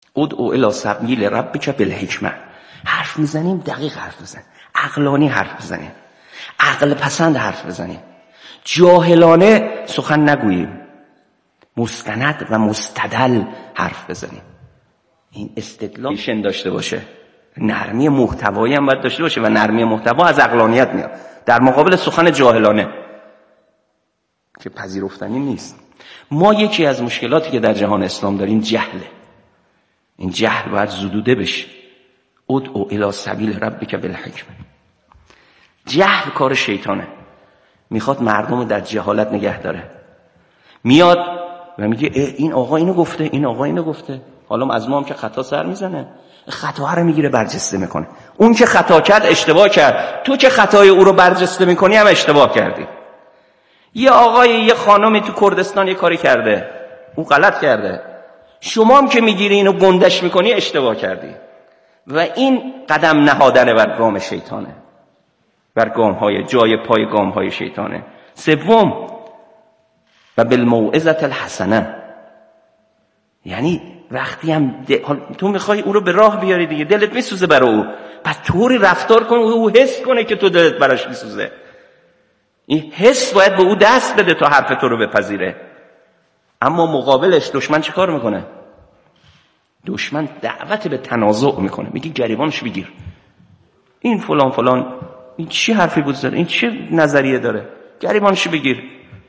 ادعو الی سبیل ربک بالحکمه. حرف میزنیم دقیق حرف بزنیم، عقلانی حرف بزنیم، عقل پسند حرف بزنیم، جاهلانه سخن نگوییم، مستند و مستدل حرف بزنیم. این استدلال داشته باشه، نرمی محتوایی هم باید داشته باشه و نرمی محتوا از عقلانیت میاد در مقابل سخن جاهلانه که پذیرفتنی نیست. ما یکی از مشکلاتی که در جهان اسلام داریم جهله. این جهل باید زدوده بشه. ادعو الی سبیل ربک بالحکمه. جهل کار شیطانه، میخواد مردم رو در جهالت نگه داره. میاد و میگه این آقا اینو گفته، این آقا اینو گفته. حالا از ما هم که خطا سر میزنه، خطا رو میگیره برجسته میکنه. اون که خطا کرد اشتباه کرد، تو که خطای او رو برجسته میکنی هم اشتباه کردی. یه آقای یه خانمی تو کردستان یه کاری کرده، اون غلط کرده، شما هم که میگیری اینو گندش میکنی اشتباه کردی. و این قدم نهادن بر گام شیطانه، بر گام‌های جای پای گام‌های شیطانه. سوم و بالموعظة الحسنه، یعنی وقتی هم تو میخوای او رو به راه بیاری دیگه، دلت میسوزه برای او، پس طوری رفتار کن او حس کنه که تو دلت براش میسوزه. این حس باید به او دست بده تا حرف تو رو بپذیره. اما مقابلش دشمن چه کار میکنه؟ دشمن دعوت به تنازع میکنه، میگه گریبانش بگیر، این فلان فلان، این چی حرفی بود زد، این چه نظریه داره، گریبانش بگیر.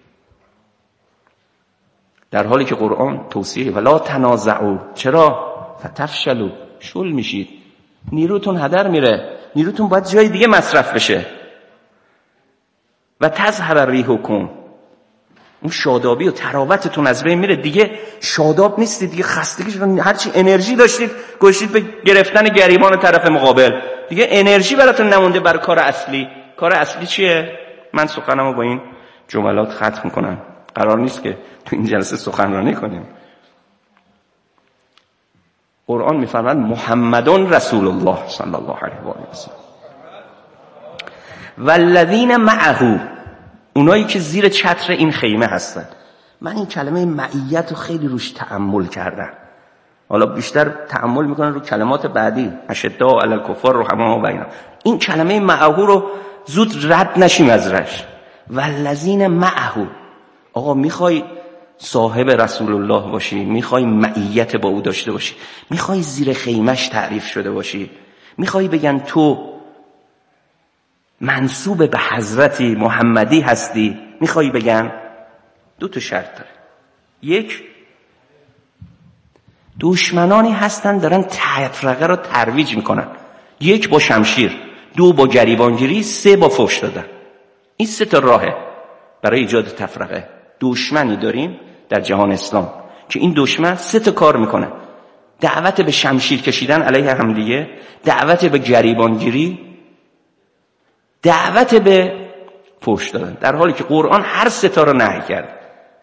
در حالی که قرآن توصیه ولا تنازعوا، چرا؟ فتفشلوا، شل میشید، نیروتون هدر میره، نیروتون باید جای دیگه مصرف بشه. و تذهب ریحکم، اون شادابی و تراوتتون از بین میره، دیگه شاداب نیستید، دیگه خستگی شدید، هرچی انرژی داشتید گوشید به گرفتن گریبان طرف مقابل، دیگه انرژی براتون نمونده برای کار اصلی. کار اصلی چیه؟ من سخنمو با این جملات ختم میکنم، قرار نیست که تو این جلسه سخنرانی کنیم. قرآن میفرماید محمدون رسول الله صلی الله علیه و آله و سلم والذین معه، اونایی که زیر چتر این خیمه هستن. من این کلمه معیت رو خیلی روش تأمل کردم، حالا بیشتر تأمل میکنن رو کلمات بعدی، اشداء علی الکفار رحماء بینهم. این کلمه معه رو زود رد نشیم ازش. والذین معه، آقا میخوای صاحب رسول الله باشی، میخوای معیت با او داشته باشی، میخوای زیر خیمش تعریف شده باشی، میخوای بگن تو منسوب به حضرتی محمدی هستی، میخوای بگن دو تا شرط داره. یک، دشمنانی هستن دارن تفرقه رو ترویج میکنن، یک با شمشیر، دو با گریبانگیری، سه با فحش دادن. این سه تا راهه برای ایجاد تفرقه. دشمنی داریم در جهان اسلام که این دشمن سه تا کار میکنه: دعوت به شمشیر کشیدن علیه همدیگه، دعوت به گریبانگیری، دعوت به فحش دادن. در حالی که قرآن هر سه تا رو نهی کرد.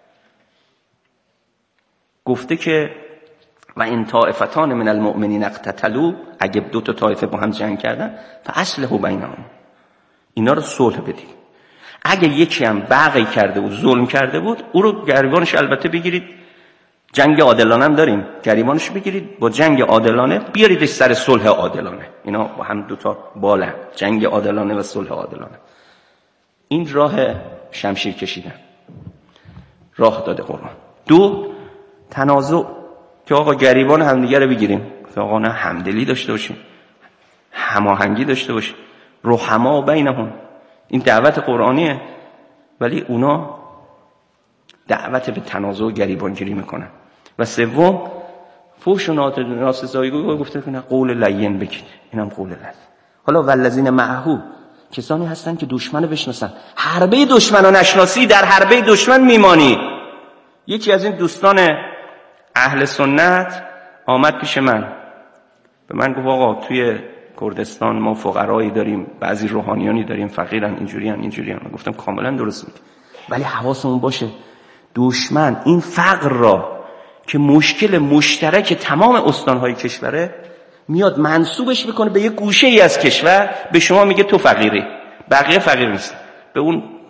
گفته که و این طائفتان من المؤمنین اقتتلوا، اگه دو تا طایفه با هم جنگ کردن فاصلحوا بینهم، اینا رو صلح بدید. اگه یکی هم بغی کرده و ظلم کرده بود، او رو گریبانش البته بگیرید، جنگ عادلانه هم داریم، گریبانش بگیرید با جنگ عادلانه بیاریدش سر صلح عادلانه. اینا با هم دوتا باله، جنگ عادلانه و صلح عادلانه. این راه شمشیر کشیدن راه داده قرآن. دو، تنازع، که آقا گریبان همدیگه رو بگیریم، که آقا نه، همدلی داشته باشیم، هماهنگی داشته باشیم، رحما بینهم. این دعوت قرآنیه، ولی اونا دعوت به تنازع و گریبانگیری میکنن. و سوم، فحش و ناسزایی گفته که قول لین بگید، اینم قول لین. حالا والذین معه، کسانی هستن که دشمن رو بشناسن. حربه دشمن رو نشناسی، در حربه دشمن میمانی. یکی از این دوستان اهل سنت آمد پیش من، به من گفت آقا توی کردستان ما فقرایی داریم، بعضی روحانیانی داریم، فقیرن، اینجوریان. گفتم کاملا درست میگی، ولی حواسمون باشه دشمن این فقر را که مشکل مشترک تمام استانهای کشوره، میاد منسوبش میکنه به یه گوشه ای از کشور، به شما میگه تو فقیری، بقیه فقیر نیست. به اون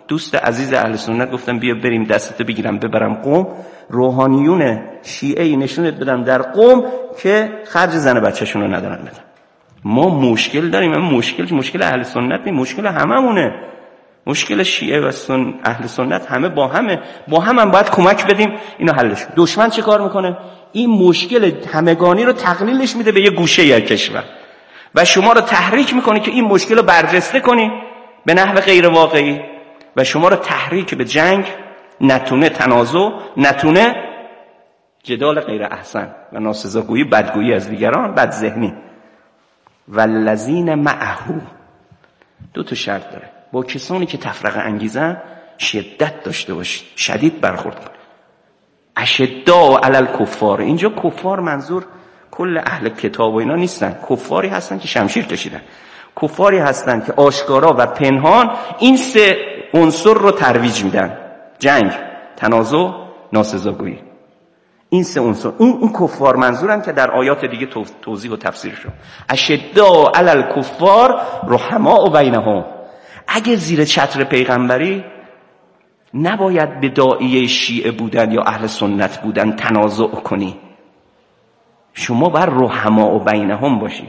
دوست عزیز اهل سنت گفتم بیا بریم دستتو بگیرم ببرم قم، روحانیون شیعه نشونت بدم در قم که خرج زن بچه‌شون رو ندارن بدن. ما مشکل داریم. این مشکل اهل سنت نیست، مشکل هممونه. مشکل شیعه و اهل سنت همه با هم باید کمک بدیم اینو حلش. دشمن چه کار میکنه؟ این مشکل همگانی رو تقلیلش میده به یه گوشه یا کشور و شما رو تحریک میکنه که این مشکل رو برجسته کنی به نحو غیر واقعی و شما رو تحریک به جنگ، نتونه تنازع، نتونه جدال غیر احسن و ناسزاگویی، بدگویی از دیگران، بدذهنی. والذین معه، دو تا شرط داره. با کسانی که تفرقه انگیزن شدت داشته باشید، شدید برخورد کنید. اشداء علی الکفار، اینجا کفار منظور کل اهل کتاب و اینا نیستن. کفاری هستن که شمشیر کشیدن، کفاری هستن که آشکارا و پنهان این سه عنصر رو ترویج میدن: جنگ، تنازع، ناسزاگویی. این سه عنصر اون کفار منظورن که در آیات دیگه توضیح و تفسیر شد. اشداء علی الکفار رحماء بینهم. اگه زیر چتر پیغمبری نباید به داعیه شیعه بودن یا اهل سنت بودن تنازع کنی، شما بر رحماء بینهم باشی.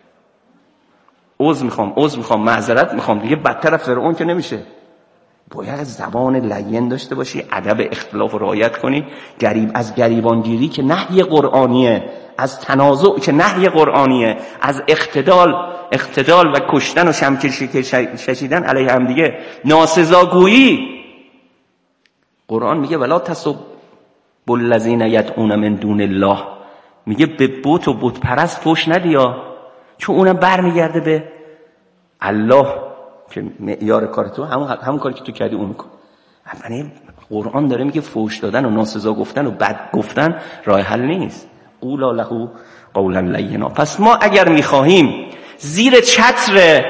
عذر میخوام معذرت میخوام، دیگه بدتر از فرعون که نمیشه. باید زبان لین داشته باشی، ادب اختلاف رو رعایت کنی. از گریبانگیری که نهی قرآنیه، از تنازع که نهی قرآنیه، از اختدال و کشتن و شمشیر کشیدن علیه هم دیگه، ناسزاگویی. قرآن میگه ولا تسبوا الذین یدعون من دون الله، میگه به بت و بت پرست فوش ندیا، چون اونم برمیگرده به الله که معیار کار تو همون کاری که تو کردی اون کن. یعنی قرآن داره میگه فوش دادن و ناسزا گفتن و بد گفتن راه حل نیست. قولا له قولا لینا. پس ما اگر میخواهیم زیر چتر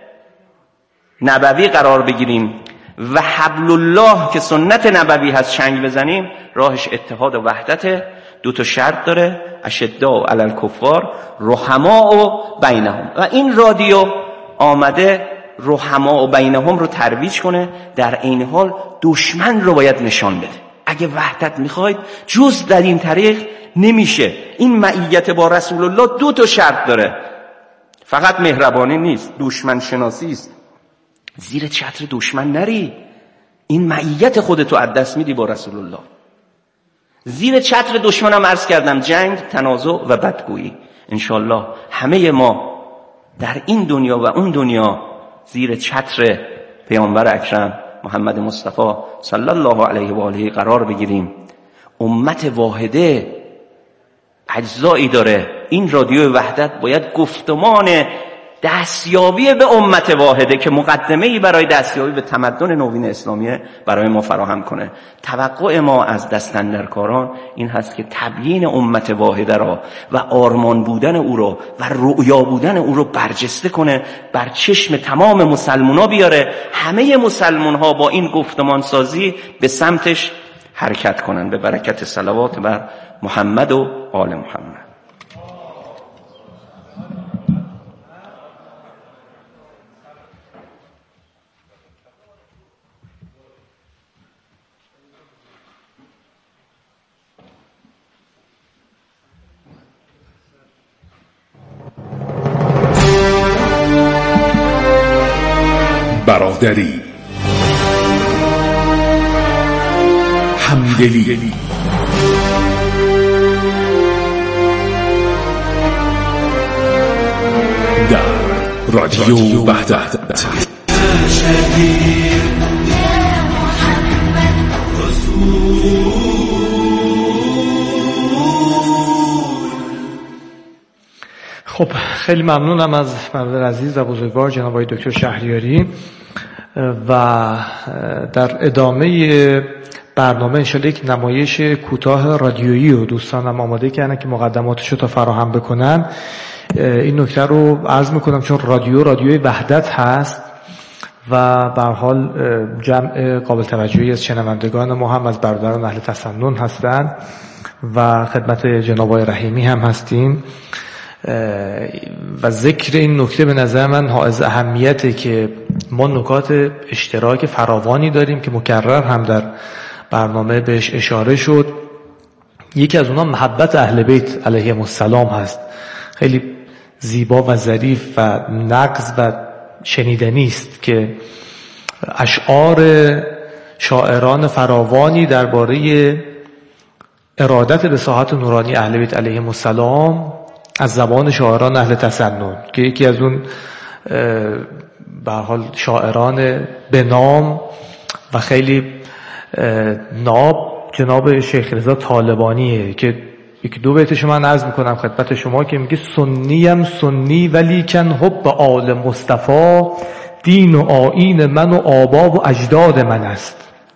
نبوی قرار بگیریم و حبل الله که سنت نبوی هست چنگ بزنیم، راهش اتحاد و وحدت. دو تا شرط داره: اشداء علی الکفار رحماء بینهم. و این رادیو آمده رحماء بینهم رو ترویج کنه، در این حال دشمن رو باید نشان بده. اگه وحدت میخواید جز در این طریق نمیشه. این معیت با رسول الله دو تا شرط داره، فقط مهربانی نیست، دشمن شناسی است. زیر چتر دشمن نری، این معیت خودتو از دست میدی با رسول الله. زیر چتر دشمنم عرض کردم جنگ، تنازع و بدگویی. انشالله همه ما در این دنیا و اون دنیا زیر چتر پیامبر اکرم محمد مصطفی صلی الله علیه و آله قرار بگیریم. امت واحده اجزایی داره. این رادیو وحدت باید گفتمان دستیابی به امت واحده که مقدمه‌ای برای دستیابی به تمدن نوین اسلامیه برای ما فراهم کنه. توقع ما از دستاندرکاران این هست که تبیین امت واحده را و آرمان بودن او را و رؤیا بودن او را برجسته کنه، بر چشم تمام مسلمان‌ها بیاره، همه مسلمان‌ها با این گفتمان سازی به سمتش حرکت کنن. به برکت صلوات بر محمد و آل محمد. برادری، همدلی، در رادیو وحدت. خب خیلی ممنونم از برادر عزیز و بزرگوار جناب آقای دکتر شهریاری و در ادامه برنامه انشالله یک نمایش کوتاه رادیویی و دوستانم آماده کردن که مقدماتشو تا فراهم بکنن. این نکته رو عرض میکنم چون رادیوی وحدت هست و به هر حال جمع قابل توجهی از شنوندگان ما هم از برادران اهل تسنن هستند و خدمت جناب آقای رحیمی هم هستیم و ذکر این نکته به نظر من حائز اهمیته که ما نکات اشتراک فراوانی داریم که مکرر هم در برنامه بهش اشاره شد. یکی از اونها محبت اهل بیت علیهم السلام هست. خیلی زیبا و ظریف و نغز و شنیدنی است که اشعار شاعران فراوانی درباره ارادت به ساحت نورانی اهل بیت علیهم السلام از زبان شاعران اهل تسنن که یکی از اون به حال شاعران به نام و خیلی ناب جناب شیخ رضا طالبانیه که یکی دو بیتش من عرض میکنم خدمت شما که میگه سنیم سنی ولیکن حب آل مصطفی دین و آیین من و آبا و اجداد من است.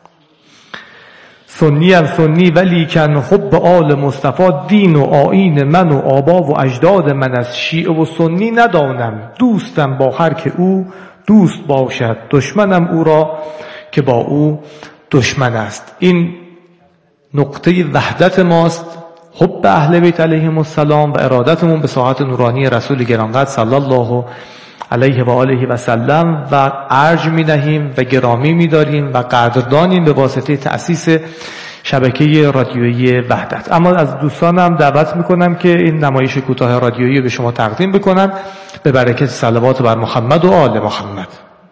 سنیم سنی ولیکن حب آل مصطفی دین و آیین من و آبا و اجداد من است. شیعه و سنی ندانم دوستم با هر که او دوست باشد دشمنم او را که با او دشمن است. این نقطه وحدت ماست، حب اهل بیت علیهم السلام و ارادتمون به ساحت نورانی رسول گرامی‌قدر صلی الله علیه و آله و سلم و ارج می‌دهیم و گرامی می‌داریم و قدردانیم به واسطه تأسیس شبکه رادیویی وحدت. اما از دوستانم دعوت می‌کنم که این نمایش کوتاه رادیویی به شما تقدیم بکنن به برکت صلوات بر محمد و آل محمد.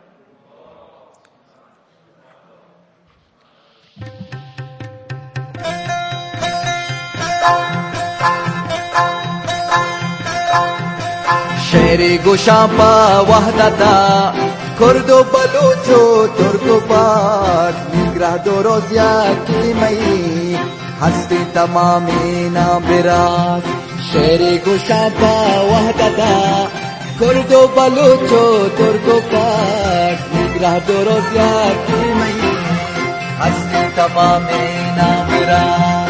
شهر گوشاپا وحدتا کرد و بلوچ و ترک و پاک میگره دروزیا کلیمهی هستی تمامی نابراک. شهر گوشاپا وحدتا کرد و بلوچ و ترک و پاک میگره دروزیا کلیمهی هستی تمامی نابراک.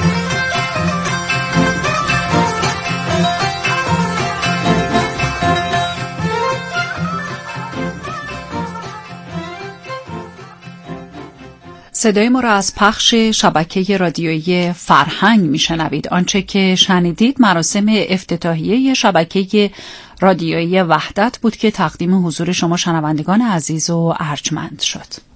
صدای ما را از پخش شبکه رادیویی فرهنگ میشنوید. آنچه که شنیدید مراسم افتتاحیه شبکه رادیویی وحدت بود که تقدیم حضور شما شنوندگان عزیز و ارجمند شد.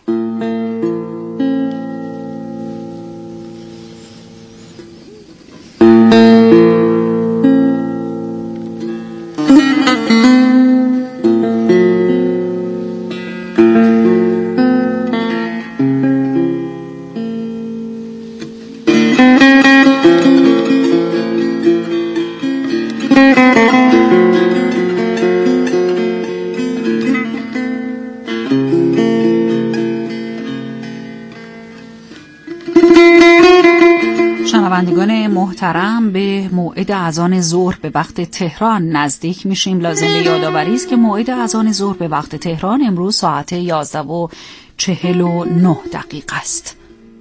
شنوندگان محترم، به موعد اذان ظهر به وقت تهران نزدیک میشیم. لازم به یادآوری است که موعد اذان ظهر به وقت تهران امروز ساعت 11:49 است.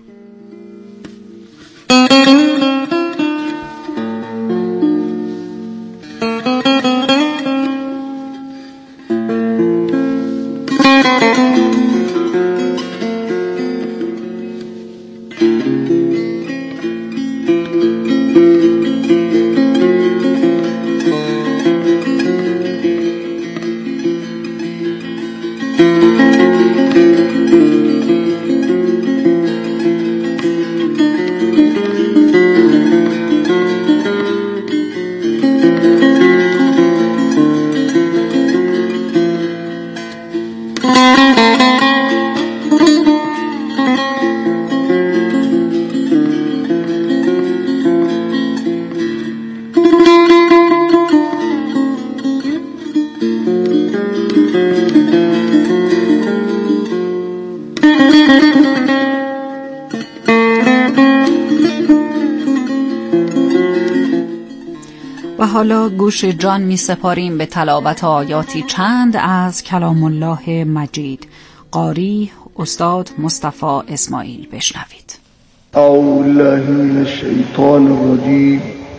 و حالا گوش جان می سپاریم به تلاوت آیاتی چند از کلام الله مجید. قاری استاد مصطفی اسماعیل. بشنوید. اعوذ بالله من الشیطان الرجیم.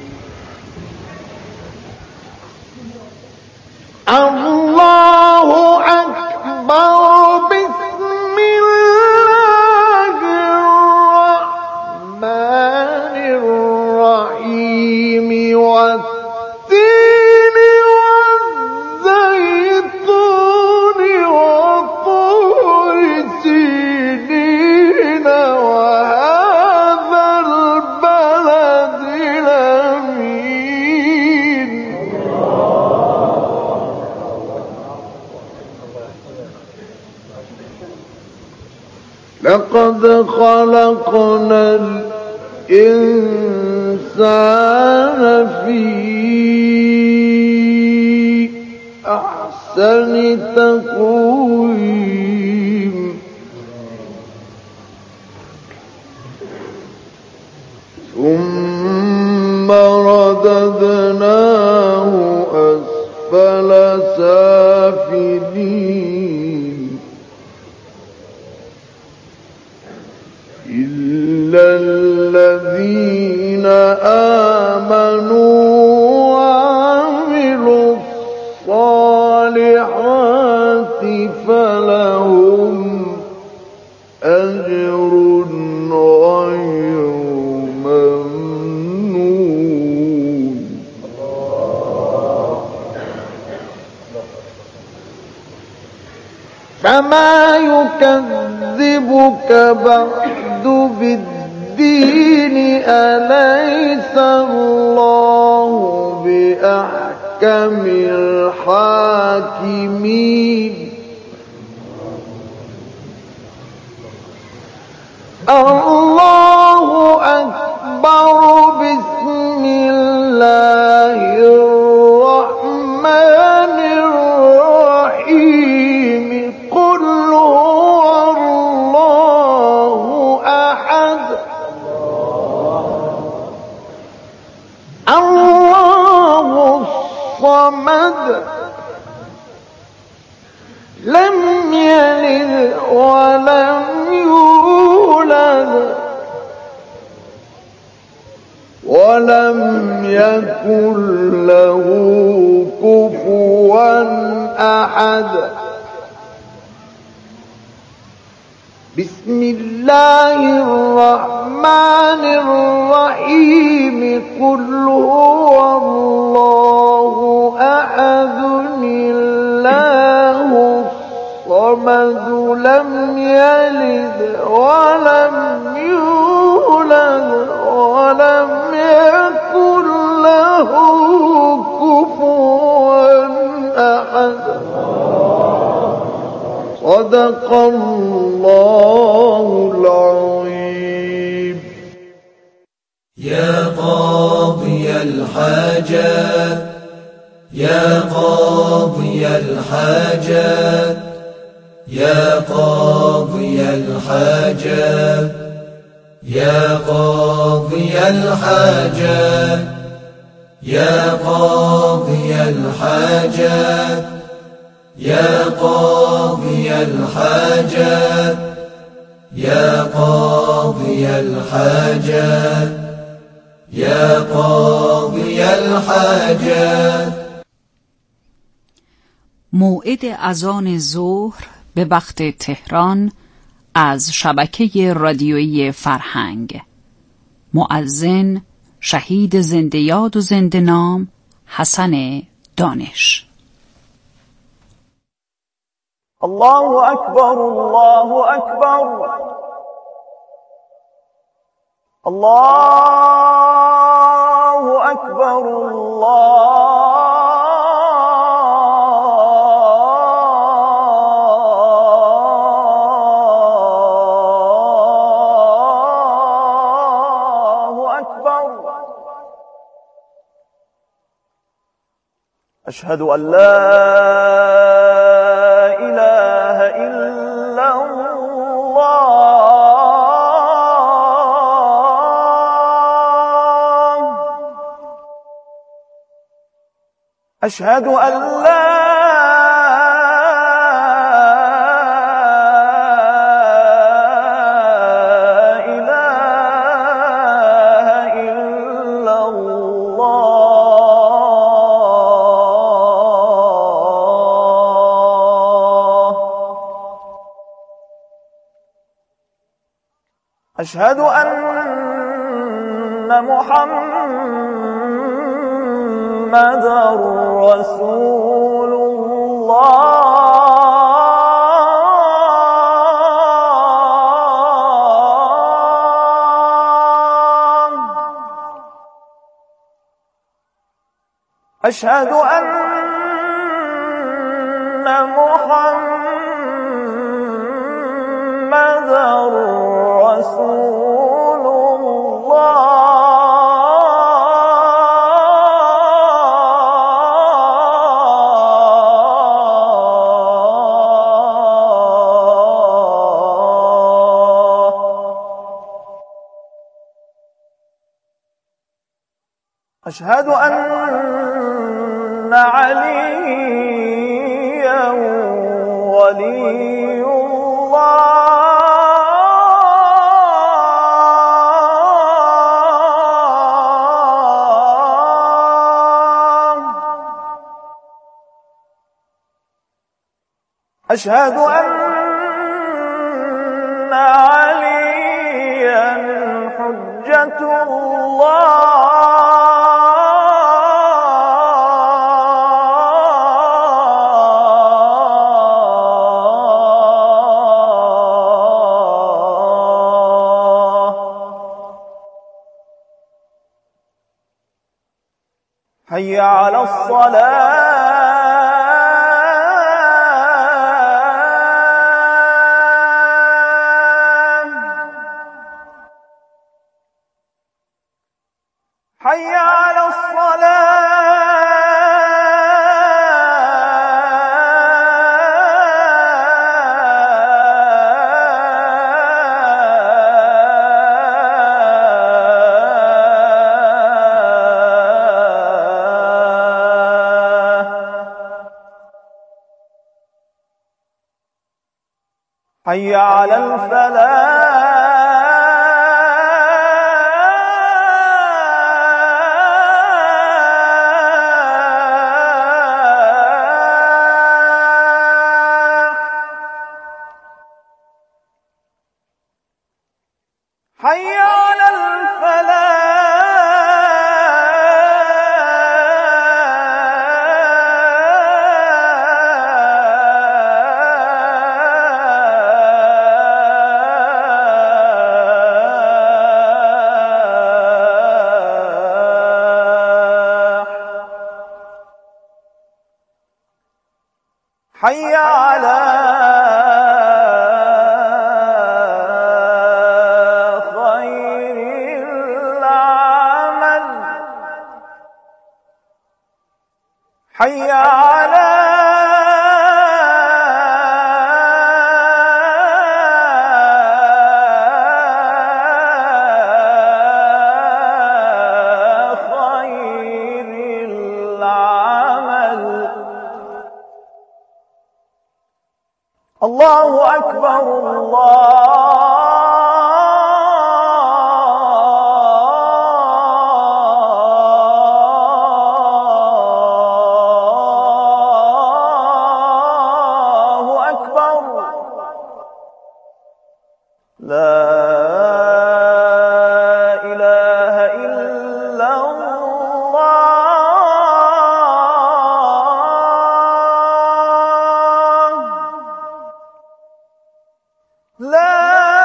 الله اکبر. بسم الله الرحمن الرحیم. والتين والزيتون لقد خلقنا الإنسان في أحسن تقويم ثم رددناه أسفل سافلين إلا الذين آمنوا وعملوا الصالحات فلهم أجر غير ممنون فما يكذبك بعد بالدين أليس الله بأحكم الحاكمين الله أكبر بسم الله الرحمن الرحيم قل هو الله أحد الله الصمد لم يلد ولم يولد ولم يكن له كفوا أحد بسم الله الرحمن الرحيم قل هو الله أحد الله الصمد لم يلد ولم يولد ولم يكن له كفوا أحد صدق الله العظيم يا قاضي الحاجات يا قاضي الحاجات يا قاضي الحاجات يا قاضي الحاجات يا قاضي الحاجات يا قاضي الحاجات يا قاضي الحاجات يا قاضي الحاجات. موعد اذان ظهر به وقت تهران از شبکه رادیویی فرهنگ. مؤذن شهید زنده یاد و زنده نام حسن دانش. الله أكبر الله أكبر الله أكبر الله أكبر. أشهد أن لا إله إلا الله. أشهد أن لا إله إلا الله. أشهد أن محمد رسول الله. أشهد أن محمد أشهد أن عليا ولي الله. أشهد أن عليا حجة الله. حي على الصلاة. حي على حي على الفلاح. حي على الفلاح. حي على خير العمل. حي على خير العمل. الله أكبر. الله أكبر. لا إله إلا الله. لا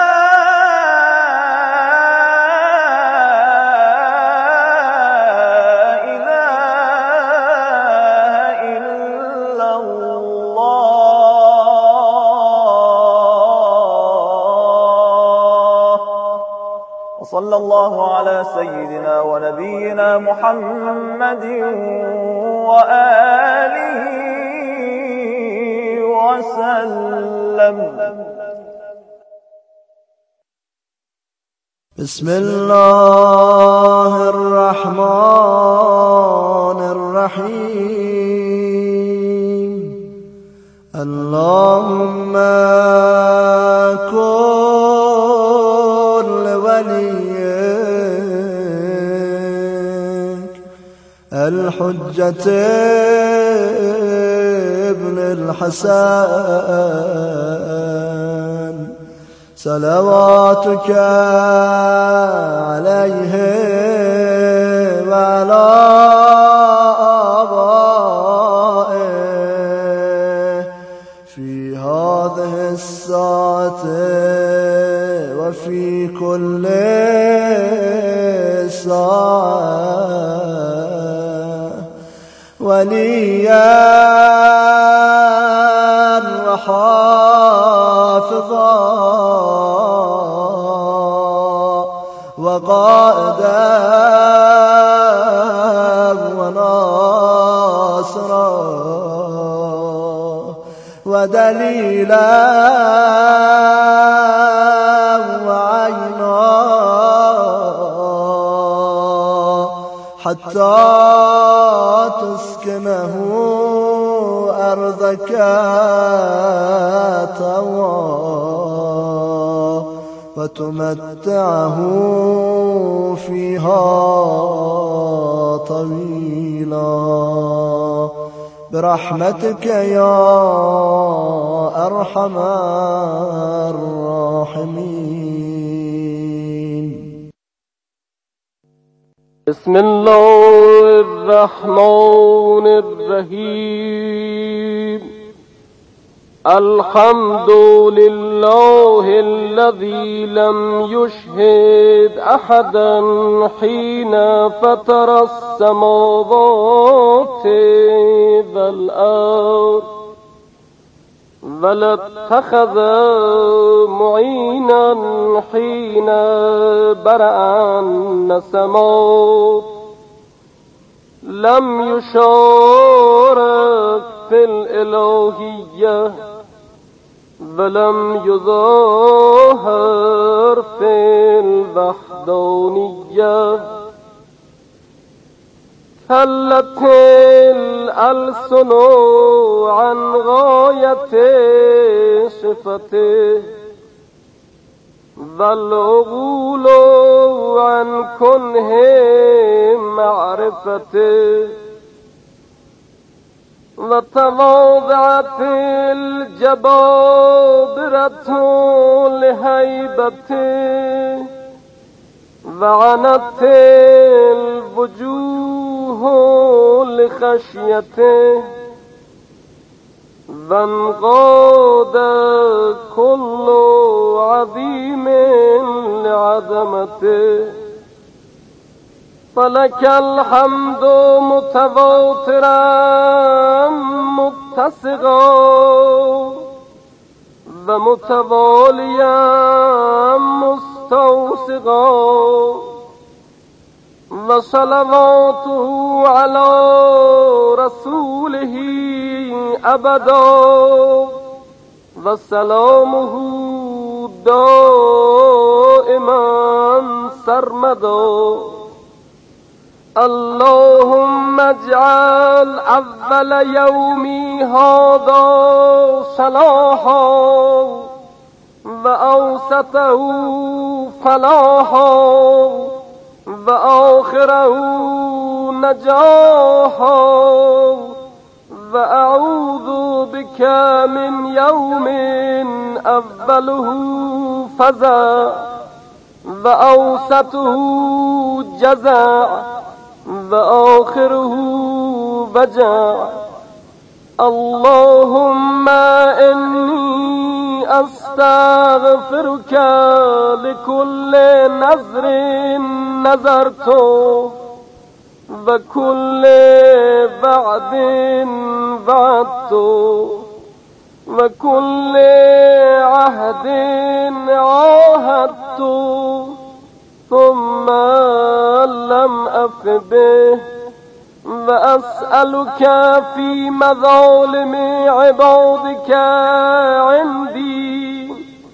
إله إلا الله. وصلى الله على سيدنا ونبينا محمد وآله وسلم. بسم الله الرحمن الرحيم. اللهم كن لوليك الحجة ابن الحسن صلواتك عليه وعلى آبائه في هذه الساعة وفي كل ساعة وليا وحافظا وقائدا وناصرا ودليلا وعينا حتى تسكنه أرضك طوى فتمتعه فيها طويلا برحمتك يا أرحم الراحمين. بسم الله الرحمن الرحيم. الحمد لله الذي لم يشهد أحدا حين فطر السماوات والأرض ولا اتخذ معينا حين برأ النسمات لم يشارك في الإلهية ولم يظاهر في الوحدانية كلت الألسن عن غاية صفته والعقول عن كنه معرفته وتواضعت الجبابرة لهيبته وعنت الوجوه لخشيته وانقاد كل عظيم لعظمته فلك الحمد متواترا متسقا ومتواليا مستوسقا وصلواته على رسوله أبدا وسلامه دائما سرمدا. اللهم اجعل أول يومي هذا صلاحا وأوسطه فلاحا وآخره نجاحا وأعوذ بك من يوم أوله فزع وأوسطه جزع وآخره وجع. اللهم إني أستغفرك لكل نذر نذرته وكل وعد وعدته وكل عهد عاهدته ثم لم أف به وأسألك في مظالم عبادك عندي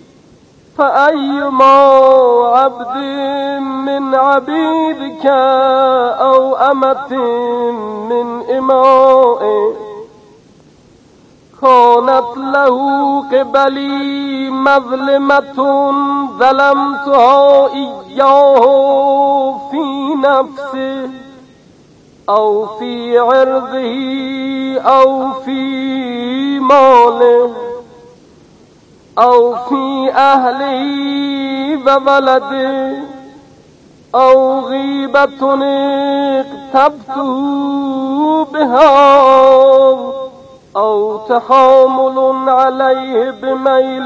فأيما عبد من عبيدك أو أمة من إمائك كانت له قبلي مظلمة ظلمتها إياه في نفسه أو في عرضه أو في ماله أو في أهله وولده أو غيبة اغتبته بها أو تحامل عليه بميل